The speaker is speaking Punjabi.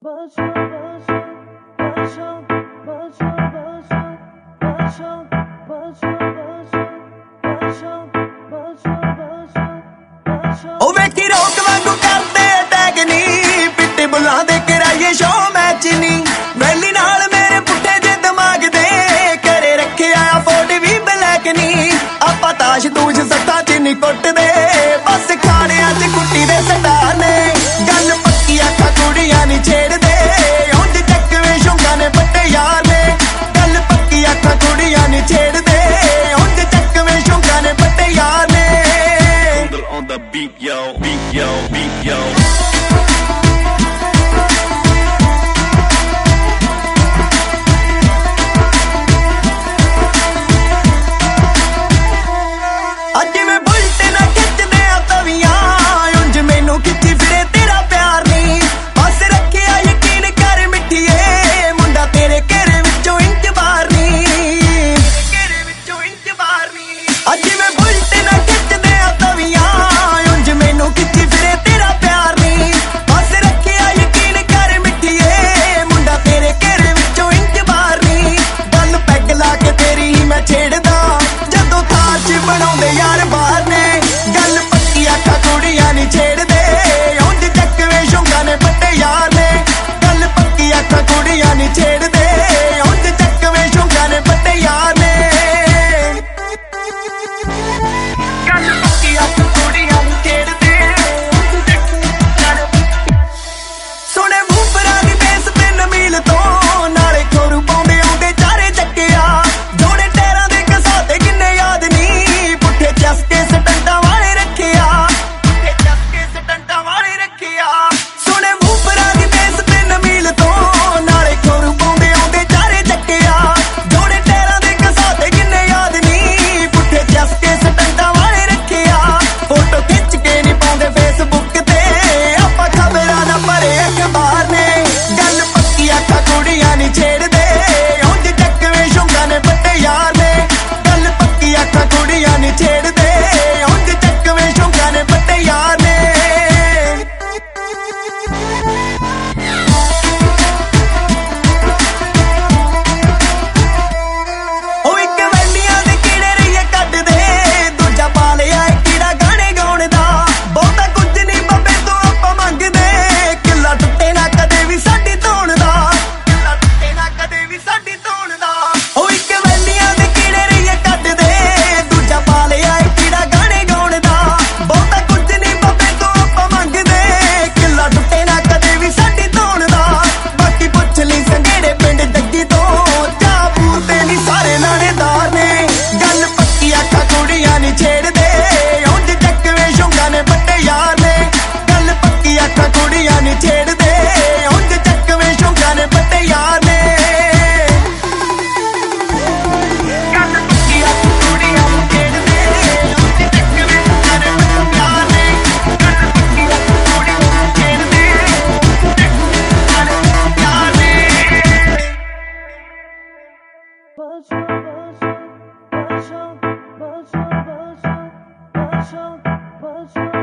ਉਹ ਵੇਖੀ ਰੋਕ ਵਾਂਗੂ ਕਰਦੇ ਟੈਗ ਨੀ ਪਿੱਟੇ ਬੁੱਲਾਂ ਦੇ ਕਰਾਈਏ ਸ਼ੋ ਮੈਚ ਨੀ ਵੈਲੀ ਨਾਲ ਮੇਰੇ ਪੁੱਠੇ ਜੇ ਦਿਮਾਗ ਦੇ ਕਰੇ ਰੱਖਿਆ ਫੋਟ ਵੀ ਬਲੈਕ ਨੀ ਆਪਾਂ ਤਾਸ਼ ਤੂਸ਼ ਸੱਟਾਂ ਚ ਨੀ ਕੁੱਟਦੇ ਬਸ ਖਾਣਿਆਂ ਚ ਕੁੱਟੀ ਦੇ ਸਟਾਰ ਨੇ ਗੱਲ ਪੱਕੀ ਆਖਾਂ ਕੁੜੀਆਂ ਨੀ ਛੇੜਦੇ ਉਂਝ ਚੱਕਵੇਂ ਸ਼ੌਂਕਾਂ ਨੇ ਵੱਡੇ ਯਾਰ ਨੇ ਗੱਲ ਪੱਕੀ ਆਖਾਂ ਕੁੜੀਆਂ ਨੀ ਛੇੜਦੇ ਉਂਝ ਚੱਕਵੇਂ ਸ਼ੌਂਕਾਂ ਨੇ ਵੱਡੇ ਯਾਰ ਨੇ on the beat, yo, beat, yo, beat, yo. ਅੱਜ ਮੈਂ ਬੁਲਟ ਨਾ ਖਿੱਚਦੇ ਆ ਤਵੀਆਂ ਉਂਝ ਮੈਨੂੰ ਖਿੱਚੀ ਫਿਰੇ ਤੇਰਾ ਪਿਆਰ ਨਹੀਂ ਬਸ ਰੱਖਿਆ ਯਕੀਨ ਕਰ ਮਿੱਠੀਏ ਮੁੰਡਾ ਤੇਰੇ ਘੇਰੇ ਵਿੱਚੋਂ ਇੰਚ ਬਾਹਰ ਨਹੀਂ ਅੱਜ ਮੈਂ ਬੁਲਟ ਨਾ ਖਿੱਚਦੇ ਆ ਤਵੀਆਂ ਬਣਾਉਂਦੇ ਯਾਰ ਬਾਹਰ ਨੇ ਗੱਲ ਪੱਕੀ ਆਖਾਂ ਕੁੜੀਆਂ ਨੀ ਛੇੜਦੇ ਉਂਝ ਚੱਕਵੇਂ ਸ਼ੌਂਕਾਂ ਨੇ ਵੱਡੇ ਯਾਰ ਨੇ ਗੱਲ ਪੱਕੀ ਆਖਾਂ ਕੁੜੀਆਂ ਨੀ ਛੇੜਦੇ ਉਂਝ ਚੱਕਵੇਂ ਸ਼ੌਂਕਾਂ ਨੇ ਵੱਡੇ ਯਾਰ ਨੇ ਗੱਲ ਪੱਕੀ ਆਖਾਂ ਕੁੜੀਆਂ ਨੀ ਛੇੜਦੇ ਸੁਣੇ ਬੂਫਰਾਂ ਦੀ ਬੇਸ ਤੇ ਨਮੀਲ ਤੋਂ ਨਾਲੇ ਖੋਰੂ ਪਾਉਂਦੇ ਆਉਂਦੇ ਚਾਰੇ ਚੱਕਿਆ ਜੋੜੇ ਟੈਰਾਂ ਦੇ ਕਸਾ ਤੇ ਕਿੰਨੇ ਯਾਦ ਨੀ ਚਸਕੇ ਸਟੰਟਾਂ ਵਾਲੇ ਰੱਖਿਆ ਸੁਣੇ ਬੂਫਰਾਂ ਦੀ ਬੇਸ ਤੇ ਨਮੀਲ ਤੋਂ ਨਾਲੇ ਖੋਰੂ ਪਾਉਂਦੇ ਆਉਂਦੇ ਚਾਰੇ ਚੱਕਿਆ ਜੋੜੇ ਟੈਰਾਂ ਦੇ ਕਸਾ ਤੇ ਕਿੰਨੇ ਯਾਦ ਨੀ ਪੁੱਠੇ ਚਸਕੇ ਸਟੰਟਾਂ ਵਾਲੇ ਰੱਖਿਆ ਫੋਟੋ ਖਿੱਚ ਕੇ ਨੀ ਪਾਉਂਦੇ ਫੇਸਬੁੱਕ ਤੇ ਆਪਾਂ ਖਬਰਾਂ ਦਾ ਭਰੇ ਅਖਬਾਰ ਨੇ ਗੱਲ ਪੱਕੀ ਆਖਾਂ ਕੁੜੀਆਂ ਨੀ ਛੇੜਦੇ ਉਂਝ ਚੱਕਵੇਂ ਸ਼ੌਂਕਾਂ ਨੇ ਵੱਡੇ ਯਾਰ ਨੇ ਗੱਲ ਪੱਕੀ ਆਖਾਂ ਕੁੜੀਆਂ ਨੀ ਛੇੜਦੇ Buzz.